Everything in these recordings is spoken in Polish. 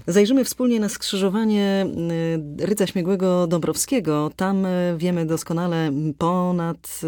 Zajrzymy wspólnie na skrzyżowanie Rydza Śmigłego-Dąbrowskiego. Tam wiemy doskonale, ponad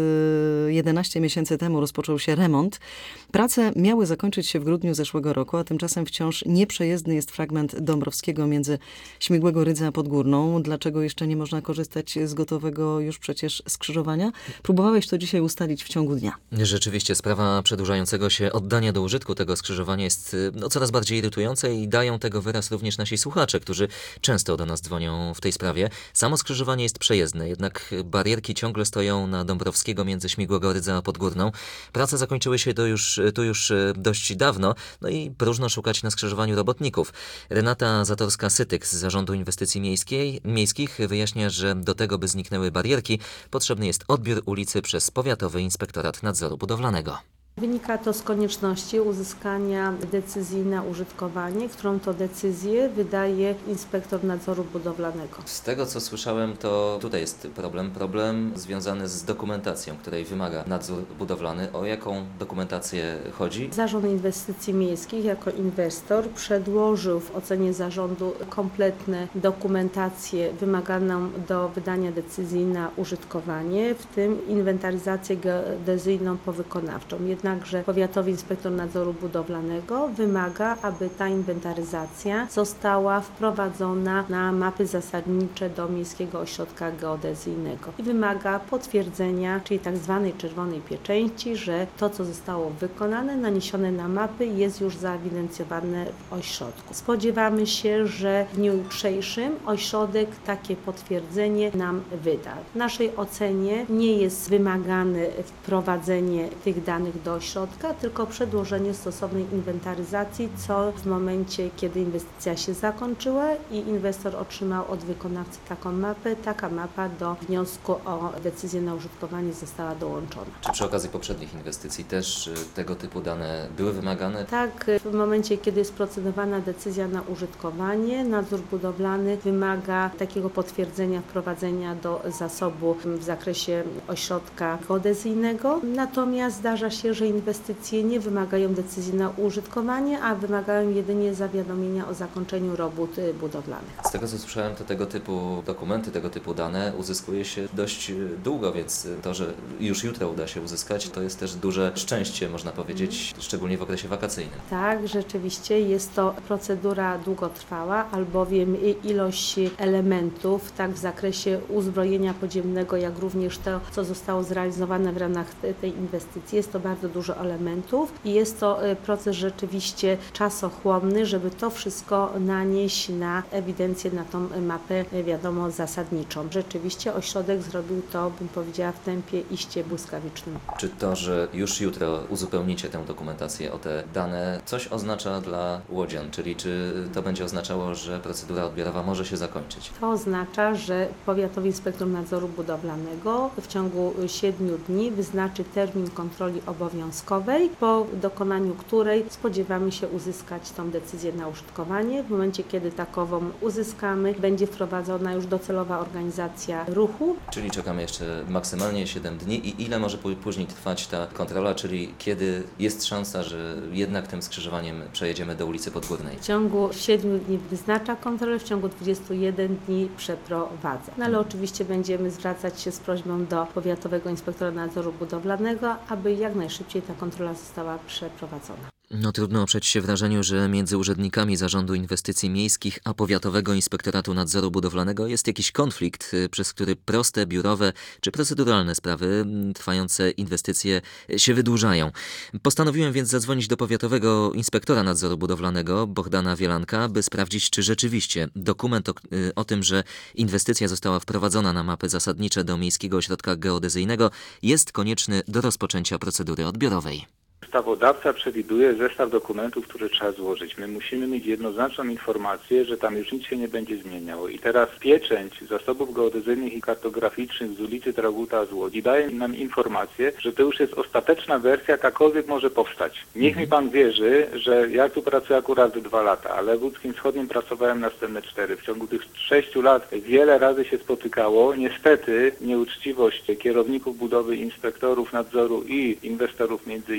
11 miesięcy temu rozpoczął się remont. Prace miały zakończyć się w grudniu zeszłego roku, a tymczasem wciąż nieprzejezdny jest fragment Dąbrowskiego między Śmigłego Rydza a Podgórną. Dlaczego jeszcze nie można korzystać z gotowego już przecież skrzyżowania? Próbowałeś to dzisiaj ustalić w ciągu dnia. Rzeczywiście sprawa przedłużającego się oddania do użytku tego skrzyżowania jest coraz bardziej irytująca i dają tego wyraz również nasi słuchacze, którzy często do nas dzwonią w tej sprawie. Samo skrzyżowanie jest przejezdne, jednak barierki ciągle stoją na Dąbrowskiego między Śmigłego Rydza a Podgórną. Prace zakończyły się tu już dość dawno, no i próżno szukać na skrzyżowaniu robotników. Renata Zatorska-Sytyk z Zarządu Inwestycji Miejskich wyjaśnia, że do tego, by zniknęły barierki, potrzebny jest odbiór ulicy przez Powiatowy Inspektorat Nadzoru Budowlanego. Wynika to z konieczności uzyskania decyzji na użytkowanie, którą to decyzję wydaje inspektor nadzoru budowlanego. Z tego, co słyszałem, to tutaj jest problem związany z dokumentacją, której wymaga nadzór budowlany. O jaką dokumentację chodzi? Zarząd Inwestycji Miejskich jako inwestor przedłożył w ocenie zarządu kompletną dokumentację wymaganą do wydania decyzji na użytkowanie, w tym inwentaryzację geodezyjną powykonawczą. Jednakże Powiatowy Inspektor Nadzoru Budowlanego wymaga, aby ta inwentaryzacja została wprowadzona na mapy zasadnicze do Miejskiego Ośrodka Geodezyjnego i wymaga potwierdzenia, czyli tak zwanej czerwonej pieczęci, że to, co zostało wykonane, naniesione na mapy, jest już zaewidencjonowane w ośrodku. Spodziewamy się, że w dniu jutrzejszym ośrodek takie potwierdzenie nam wyda. W naszej ocenie nie jest wymagane wprowadzenie tych danych do ośrodka, tylko przedłożenie stosownej inwentaryzacji, co w momencie, kiedy inwestycja się zakończyła i inwestor otrzymał od wykonawcy taką mapę, taka mapa do wniosku o decyzję na użytkowanie została dołączona. Czy przy okazji poprzednich inwestycji też tego typu dane były wymagane? Tak, w momencie, kiedy jest procedowana decyzja na użytkowanie, nadzór budowlany wymaga takiego potwierdzenia wprowadzenia do zasobu w zakresie ośrodka geodezyjnego. Natomiast zdarza się, że inwestycje nie wymagają decyzji na użytkowanie, a wymagają jedynie zawiadomienia o zakończeniu robót budowlanych. Z tego, co słyszałem, to tego typu dokumenty, tego typu dane uzyskuje się dość długo, więc to, że już jutro uda się uzyskać, to jest też duże szczęście, można powiedzieć, szczególnie w okresie wakacyjnym. Tak, rzeczywiście jest to procedura długotrwała, albowiem ilość elementów, tak w zakresie uzbrojenia podziemnego, jak również to, co zostało zrealizowane w ramach tej inwestycji, jest to bardzo dużo elementów i jest to proces rzeczywiście czasochłonny, żeby to wszystko nanieść na ewidencję, na tą mapę, wiadomo, zasadniczą. Rzeczywiście ośrodek zrobił to, bym powiedziała, w tempie iście błyskawicznym. Czy to, że już jutro uzupełnicie tę dokumentację o te dane, coś oznacza dla łodzian? Czyli czy to będzie oznaczało, że procedura odbiorowa może się zakończyć? To oznacza, że Powiatowy Inspektor Nadzoru Budowlanego w ciągu 7 dni wyznaczy termin kontroli obowiązkowej, po dokonaniu której spodziewamy się uzyskać tą decyzję na użytkowanie. W momencie, kiedy takową uzyskamy, będzie wprowadzona już docelowa organizacja ruchu. Czyli czekamy jeszcze maksymalnie 7 dni i ile może później trwać ta kontrola, czyli kiedy jest szansa, że jednak tym skrzyżowaniem przejedziemy do ulicy Podgórnej? W ciągu 7 dni wyznacza kontrolę, w ciągu 21 dni przeprowadza. No ale oczywiście będziemy zwracać się z prośbą do Powiatowego Inspektora Nadzoru Budowlanego, aby jak najszybciej ta kontrola została przeprowadzona. No trudno oprzeć się wrażeniu, że między urzędnikami Zarządu Inwestycji Miejskich a Powiatowego Inspektoratu Nadzoru Budowlanego jest jakiś konflikt, przez który proste, biurowe czy proceduralne sprawy trwające inwestycje się wydłużają. Postanowiłem więc zadzwonić do Powiatowego Inspektora Nadzoru Budowlanego Bohdana Wielanka, by sprawdzić, czy rzeczywiście dokument o tym, że inwestycja została wprowadzona na mapy zasadnicze do Miejskiego Ośrodka Geodezyjnego, jest konieczny do rozpoczęcia procedury odbiorowej. Ustawodawca przewiduje zestaw dokumentów, które trzeba złożyć. My musimy mieć jednoznaczną informację, że tam już nic się nie będzie zmieniało. I teraz pieczęć zasobów geodezyjnych i kartograficznych z ulicy Draguta z Łodzi daje nam informację, że to już jest ostateczna wersja, jakakolwiek może powstać. Niech mi pan wierzy, że ja tu pracuję akurat 2 lata, ale w Łódzkim Wschodnim pracowałem następne 4. W ciągu tych 6 lat wiele razy się spotykało. Niestety nieuczciwość kierowników budowy, inspektorów nadzoru i inwestorów między innymi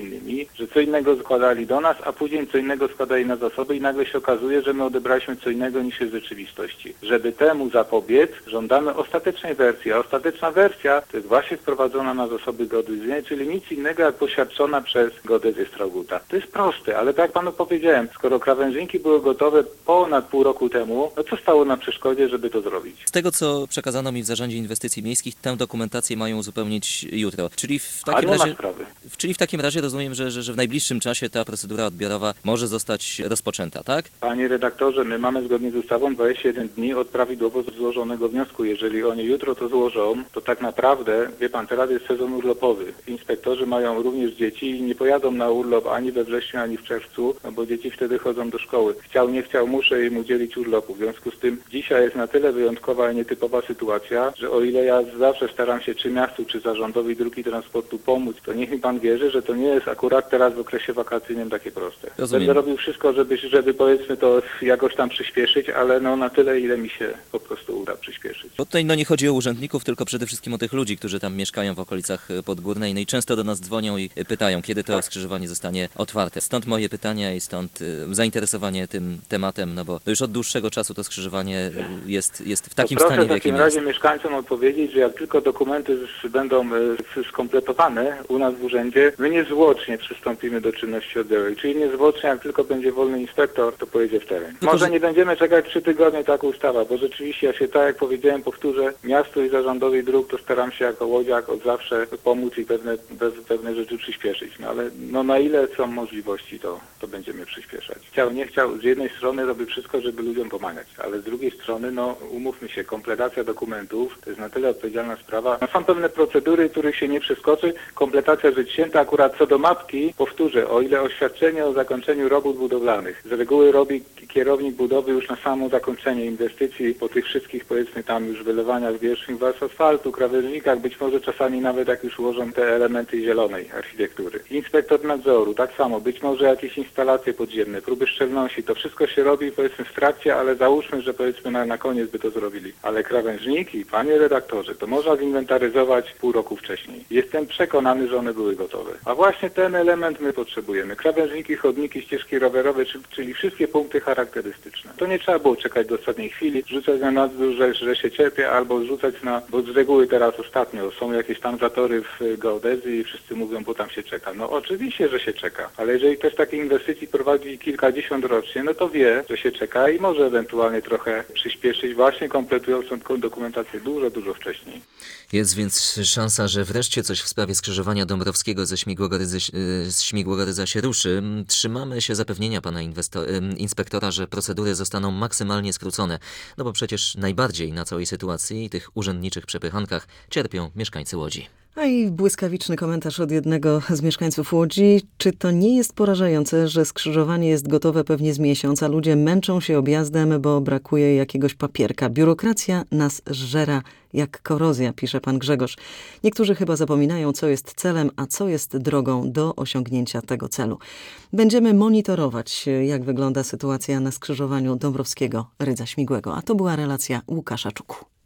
ludzi, że co innego składali do nas, a później co innego składali na zasoby i nagle się okazuje, że my odebraliśmy co innego niż jest w rzeczywistości. Żeby temu zapobiec, żądamy ostatecznej wersji, a ostateczna wersja to jest właśnie wprowadzona na zasoby geodezyjne, czyli nic innego jak poświadczona przez geodezję Strauguta. To jest proste, ale tak jak panu powiedziałem, skoro krawężniki były gotowe ponad pół roku temu, no co stało na przeszkodzie, żeby to zrobić? Z tego, co przekazano mi w Zarządzie Inwestycji Miejskich, tę dokumentację mają uzupełnić jutro. Czyli w A takim nie ma razie, sprawy. w takim razie rozumiem, że w najbliższym czasie ta procedura odbiorowa może zostać rozpoczęta, tak? Panie redaktorze, my mamy zgodnie z ustawą 21 dni od prawidłowo złożonego wniosku. Jeżeli oni jutro to złożą, to tak naprawdę, wie pan, teraz jest sezon urlopowy. Inspektorzy mają również dzieci i nie pojadą na urlop ani we wrześniu, ani w czerwcu, no bo dzieci wtedy chodzą do szkoły. Chciał, nie chciał, muszę im udzielić urlopu. W związku z tym dzisiaj jest na tyle wyjątkowa i nietypowa sytuacja, że o ile ja zawsze staram się czy miastu, czy zarządowi dróg i transportu pomóc, to niech mi pan wierzy, że to nie jest akurat teraz w okresie wakacyjnym takie proste. Rozumiem. Będę robił wszystko, żeby powiedzmy to jakoś tam przyspieszyć, ale no na tyle, ile mi się po prostu uda przyspieszyć. Bo tutaj nie chodzi o urzędników, tylko przede wszystkim o tych ludzi, którzy tam mieszkają w okolicach Podgórnej, no i często do nas dzwonią i pytają, kiedy to skrzyżowanie zostanie otwarte. Stąd moje pytania i stąd zainteresowanie tym tematem, no bo już od dłuższego czasu to skrzyżowanie jest w takim Proszę stanie, w w jakim takim jest. razie mieszkańcom odpowiedzieć, że jak tylko dokumenty będą skompletowane u nas w urzędzie, my niezwłocznie przystąpimy do czynności odbiorowej. Czyli niezwłocznie, jak tylko będzie wolny inspektor, to pojedzie w teren. Tylko, Może że- nie będziemy czekać 3 tygodnie, taka ustawa, bo rzeczywiście ja się tak jak powiedziałem, powtórzę, miastu i zarządowi dróg to staram się jako łodziak od zawsze pomóc i pewne rzeczy przyspieszyć. No ale no na ile są możliwości, to będziemy przyspieszać. Chciał, nie chciał, z jednej strony robię wszystko, żeby ludziom pomagać, ale z drugiej strony, no umówmy się, kompletacja dokumentów to jest na tyle odpowiedzialna sprawa. No, są pewne procedury, których się nie przeskoczy. Kompletacja rzecz święta, akurat co do mapki, powtórzę, o ile oświadczenie o zakończeniu robót budowlanych z reguły robi kierownik budowy już na samo zakończenie inwestycji, po tych wszystkich powiedzmy tam już wylewaniach wierzchni warstw asfaltu, krawężnikach, być może czasami nawet jak już ułożą te elementy zielonej architektury. Inspektor nadzoru, tak samo, być może jakieś instalacje podziemne, próby szczelności, to wszystko się robi powiedzmy w trakcie, ale załóżmy, że powiedzmy na koniec by to zrobili. Ale krawężniki, panie redaktorze, to można zinwentaryzować pół roku wcześniej. Jestem przekonany, że one były gotowe. A właśnie ten element my potrzebujemy. Krawężniki, chodniki, ścieżki rowerowe, czyli wszystkie punkty charakterystyczne. To nie trzeba było czekać do ostatniej chwili, rzucać na nadzór, że się cierpie, albo rzucać bo z reguły teraz ostatnio są jakieś tam zatory w geodezji i wszyscy mówią, bo tam się czeka. No oczywiście, że się czeka, ale jeżeli ktoś takiej inwestycji prowadzi kilkadziesiąt rocznie, no to wie, że się czeka i może ewentualnie trochę przyspieszyć, właśnie kompletując tą dokumentację dużo wcześniej. Jest więc szansa, że wreszcie coś w sprawie skrzyżowania Dąbrowskiego ze Śmigłogorydza się ruszy. Trzymamy się zapewnienia pana inspektora, że procedury zostaną maksymalnie skrócone, no bo przecież najbardziej na całej sytuacji i tych urzędniczych przepychankach cierpią mieszkańcy Łodzi. A i błyskawiczny komentarz od jednego z mieszkańców Łodzi. Czy to nie jest porażające, że skrzyżowanie jest gotowe pewnie z miesiąc, a ludzie męczą się objazdem, bo brakuje jakiegoś papierka? Biurokracja nas żera jak korozja, pisze pan Grzegorz. Niektórzy chyba zapominają, co jest celem, a co jest drogą do osiągnięcia tego celu. Będziemy monitorować, jak wygląda sytuacja na skrzyżowaniu Dąbrowskiego-Rydza Śmigłego. A to była relacja Łukasza Czuku.